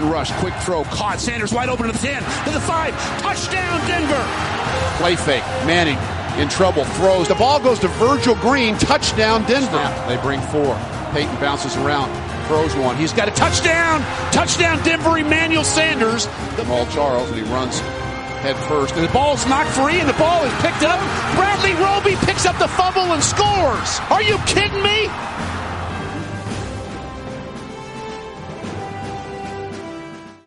man rush, quick throw, caught. Sanders wide open to the 10, to the 5. Touchdown, Denver. Play fake. Manning in trouble, throws. The ball goes to Virgil Green. Touchdown, Denver. Snap. They bring 4. Peyton bounces around, throws one. He's got a touchdown. Touchdown, Denver. Emmanuel Sanders. Jamal Charles, and he runs head first. And the ball's knocked free, and the ball is picked up. Bradley Roby picks up the fumble and scores. Are you kidding me?